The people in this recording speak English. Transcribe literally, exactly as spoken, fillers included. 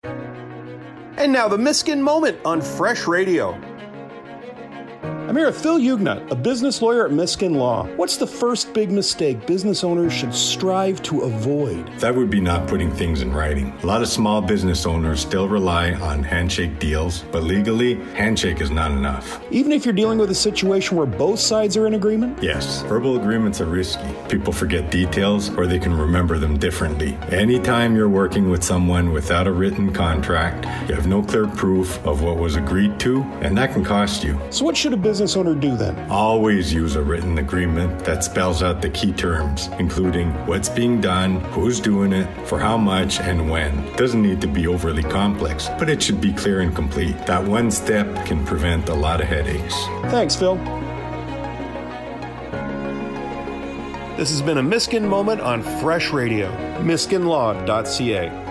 And now the Miskin Moment on Fresh Radio. I'm here with Phil Huguenot, a business lawyer at Miskin Law. What's the first big mistake business owners should strive to avoid? That would be not putting things in writing. A lot of small business owners still rely on handshake deals, but legally, handshake is not enough. Even if you're dealing with a situation where both sides are in agreement? Yes, verbal agreements are risky. People forget details or they can remember them differently. Anytime you're working with someone without a written contract, you have no clear proof of what was agreed to, and that can cost you. So what should a business business owner do then? Always use a written agreement that spells out the key terms, including what's being done, who's doing it, for how much, and when. It doesn't need to be overly complex, but it should be clear and complete. That one step can prevent a lot of headaches. Thanks, Phil. This has been a Miskin Moment on Fresh Radio. miskin law dot c a.